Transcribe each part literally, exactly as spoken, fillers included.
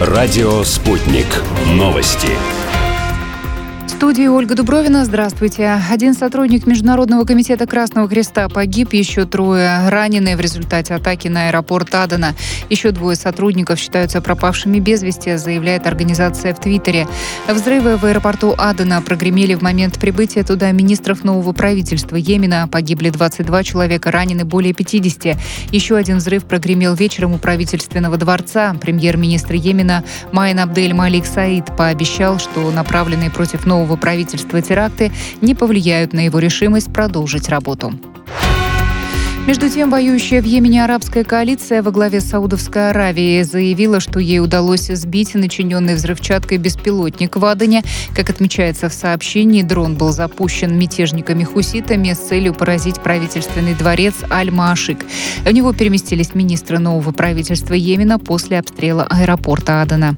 Радио «Спутник». Новости. В студии Ольга Дубровина. Здравствуйте. Один сотрудник Международного комитета Красного Креста погиб, еще трое ранены в результате атаки на аэропорт Адена. Еще двое сотрудников считаются пропавшими без вести, заявляет организация в Твиттере. Взрывы в аэропорту Адена прогремели в момент прибытия туда министров нового правительства Йемена. Погибли двадцать два человека, ранены более пятидесяти. Еще один взрыв прогремел вечером у правительственного дворца. Премьер-министр Йемена Маин Абдель Малик Саид пообещал, что направленные против нового правительства теракты не повлияют на его решимость продолжить работу. Между тем, воюющая в Йемене арабская коалиция во главе с Саудовской Аравией заявила, что ей удалось сбить начиненный взрывчаткой беспилотник в Адене. Как отмечается в сообщении, дрон был запущен мятежниками-хуситами с целью поразить правительственный дворец Аль-Маашик. В него переместились министры нового правительства Йемена после обстрела аэропорта Адена.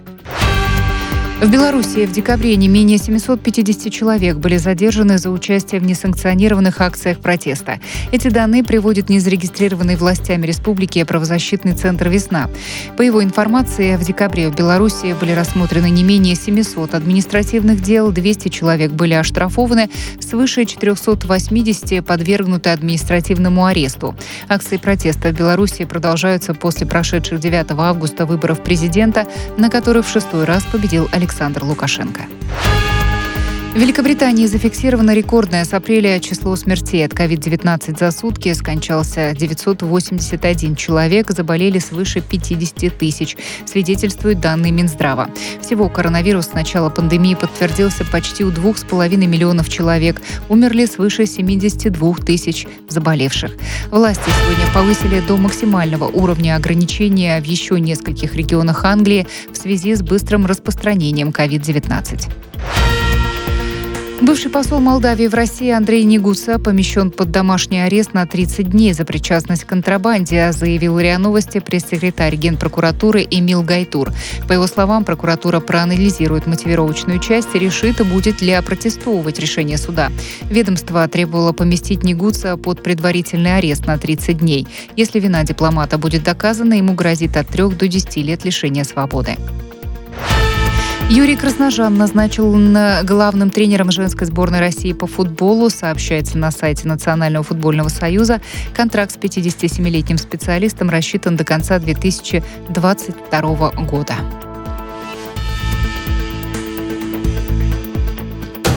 В Беларуси в декабре не менее семьсот пятьдесят человек были задержаны за участие в несанкционированных акциях протеста. Эти данные приводит незарегистрированный властями республики правозащитный центр «Весна». По его информации, в декабре в Беларуси были рассмотрены не менее семисот административных дел, двести человек были оштрафованы, свыше четырехсот восьмидесяти подвергнуты административному аресту. Акции протеста в Беларуси продолжаются после прошедших девятого августа выборов президента, на которых в шестой раз победил Александр Александр Лукашенко. В Великобритании зафиксировано рекордное с апреля число смертей от ковид девятнадцать за сутки. Скончался девятьсот восемьдесят один человек, заболели свыше пятидесяти тысяч, свидетельствуют данные Минздрава. Всего коронавирус с начала пандемии подтвердился почти у двух с половиной миллионов человек. Умерли свыше семидесяти двух тысяч заболевших. Власти сегодня повысили до максимального уровня ограничения в еще нескольких регионах Англии в связи с быстрым распространением ковид девятнадцать. Бывший посол Молдавии в России Андрей Негуса помещен под домашний арест на тридцать дней за причастность к контрабанде, заявил РИА Новости пресс-секретарь Генпрокуратуры Эмил Гайтур. По его словам, прокуратура проанализирует мотивировочную часть и решит, будет ли опротестовывать решение суда. Ведомство требовало поместить Негуса под предварительный арест на тридцать дней. Если вина дипломата будет доказана, ему грозит от трех до десяти лет лишения свободы. Юрий Красножан назначил главным тренером женской сборной России по футболу, сообщается на сайте Национального футбольного союза. Контракт с пятидесятисемилетним специалистом рассчитан до конца две тысячи двадцать второго года.